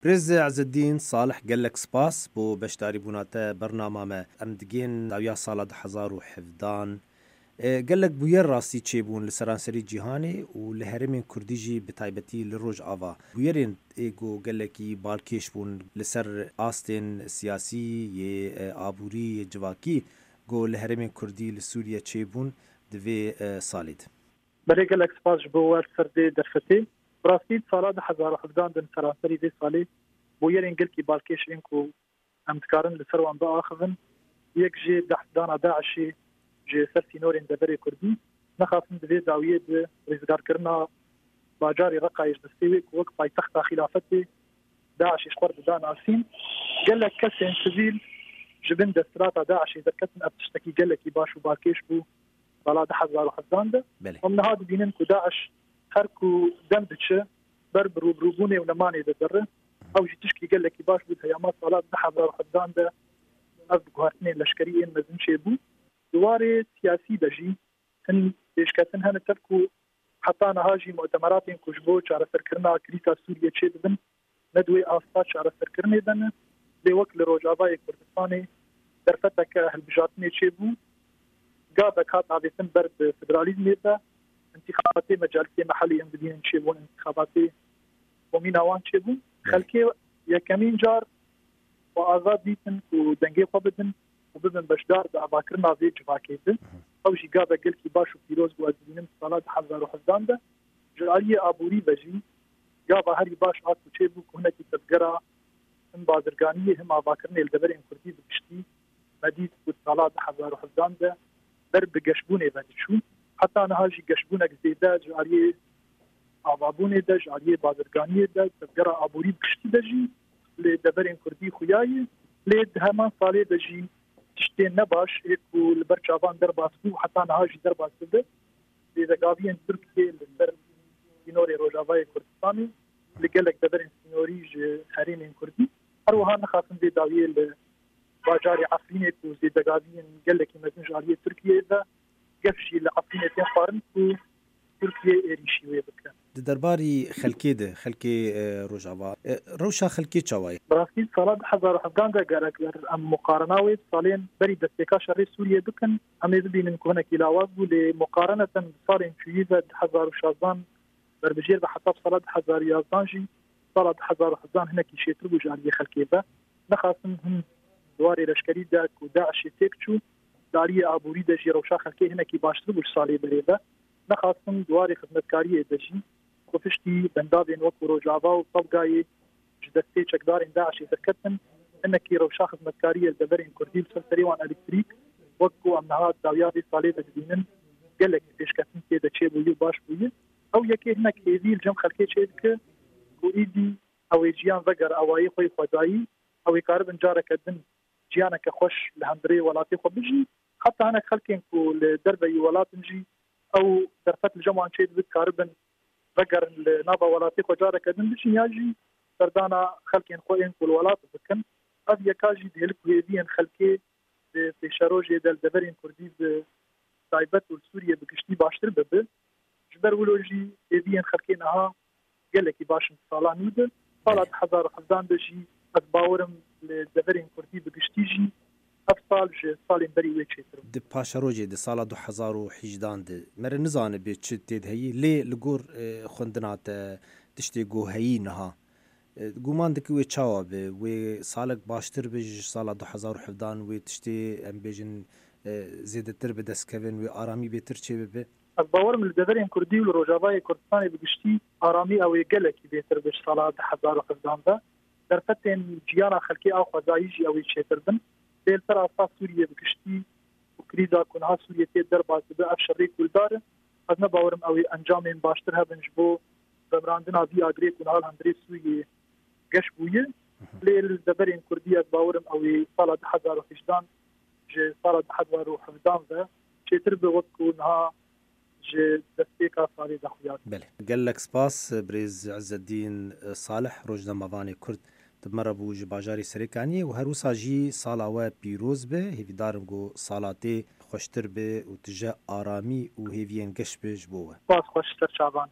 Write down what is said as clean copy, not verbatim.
برز عز الدین صالح گلک سپاس بو بشتاری بوناته برنامه ما ام دگین داویا سال 2017 گلک بویر راستی چه بون لسرانسری جیهانی و لهرمین کردی جی بتایبتی لروج آوا بویرین ایگو گلکی بالکیش بون لسر آستین سیاسی ی آبوری جواکی گو لهرمین کردی لسوریه چه بون دوی سالید بله گلک سپاس بوار سرده درفتی براستی سال 2017 دن سرانسری دی سالی بویرین گلکی بالکیش اینکو امتکارن لسر وان با آخذن یک جی دانا داعشی جي سرسي نورين دبري كردي نخافن دوی داویه د رزگار کرنا باجاري رقايش دستيوي وقت پایتخت خلافت داعش اشقر دان عسين قال لك كسين سبيل جبن دسترات داعش اذا كتن ابتشتكي قال لك باش وباكيش بو صلاة حزار وحزان ده ومن هذا دينن كو داعش خركو دمدتش بربرو بروبوني ونماني ده او جي تشكي قال لك باش بو هيامات صلاة حزار وحزان ده ازبقوا هاتنين لشكريين مزن شيبو دواري سياسي دجي هن بيشكتن هن تركو حتى نهاجي مؤتمرات كوجبو على سركرنا كريتا سوريا تشيدن ندوي آستا على سركرني دن لوكل روجاباي كردستاني درفتك هالبجاتني تشيبو قابك هات عبيتن برد فدراليزم ده انتخاباتي مجالسي محلي بدين تشيبون انتخاباتي وميناوان تشيبو خلكي يا كمين جار وآزاد ديتن ودنجي قبدن وبدن بشدار بأباكرنا في جواكيدن أو شي قابا قلكي باشو بيروز بوازدينم صلاة حزار وحزدان ده جرالية أبوري بجي قابا هري باش عاتو تشيبوك هناكي تذكرة هم بازرقانية هم أباكرنا الدبرين كردي بكشتي مديد بود صلاة حزار وحزدان ده درب قشبوني بدشو حتى أنا هاجي قشبونك زيدا جرالية أبابوني ده جرالية بازرقانية ده تذكرة أبوري بكشتي بجي لدبرين كردي خوياي لید همان سالی دجی تشتی نباش ایکو لبرچاوان در باسکو حتی نهاجی در باسکده لیدگاوین ترکیه لسر سینوری روجاوای کردستانی لگلک دبرین سینوری حرین کردی هر وها نخافن دی داویه لباجاری عفرینه کو لیدگاوین گلکی مزن جاریه ترکیه ده گفشی لعفرینه تین خارن کو ترکیه ایریشی وی بکن درباري خلكي ده خلكي روجاوا روشا خلكي چاوي براسي صلاة حزار وحزدان ده قالك ام مقارناوي صالين بري دستيكا شري سوريا بكن ام يزبين كهنا كلاواز لمقارنة صالين شويزة حزار وشازان بربجير بحساب صلاة حزار يازانجي صلاة حزار وحزدان هنا كي شيتربو جارية خلكي ده نخاصم هم دواري لشكري ده وداعش تيكتشو دارية ابوري ده جي روشا خلكي هنا كي باشتربو صالي بري ده نخاصم دواري خدمتكارية دجي وفشتي بندابين وكو روجافا وطبقاي جدستي چكدارين داعش يتكتن انك روشا خدمتكارية الدبرين كردي بسلسري وان الكتريك وكو امنهات داويادي صالي دجدينن قالك بيشكتن كيدا چه بوي باش بوي او يكي هناك ايدي الجم خلقي چيدك و ايدي او جيان وقر اوائي خوي خدائي او يقارب جارك الدن جيانك خوش لهندري ولاتي خو بجي حتى هناك خلقين كو لدربي ولاتنجي او درفت الجمعان چيد بتقاربن بقر النابا ولاتي خجارة كدن بشي ياجي سردانا خلقين خوين كل ولات بكن أب يكاجي ديالك ويدين خلقي في شاروجي دل دبرين كردي بتايبت والسوريا بكشتي باشتر ببه جبر ولوجي يدين خلقينها قالك باش صالة نود صالة حزار حزان بشي أتباورم لدبرين كردي بكشتيجي افصال سالين بري ويتشتر د پاشروجي د سال 2018 د مر نزانه به چتید هي لي لګور خوندنات تشتي گو هي نه ګومان د کوي چاو به و سالک باشتر به سال 2017 و تشتي ام بيجن زيادتر به دسكفن و آرامي بهتر چي به باور من الدبرين كردي والروجافاي كردستاني بگشتي آرامي او يقلك بهتر به سال 2017 ده درفتن جيانا خلقي او خدايجي او يتشتردن دلتر أساس سوريا بكشتي وكريدا كونها سوريا تقدر بعد بأفشر كل دار أنا باورم أوي أنجام باشترها بنجبو بمراندنا في أجري كونها الهندري سوريا جشبوية للدبرين كردية باورم أوي صالة حزار وحشدان جي صالة حزار وحفدان ذا شيتر بوقت كونها جي دستيكا صالي دخويات. بله قال لك سباس بريز عز الدين صالح روجنا مباني كرد تمر بو جباجاری سرکانی و هر وسا جی سالاوه پیروز به هیویدارم گو سالاتی خوشتر به و تجا آرامی و هیوین گش به جبوه باز خوشتر شعبان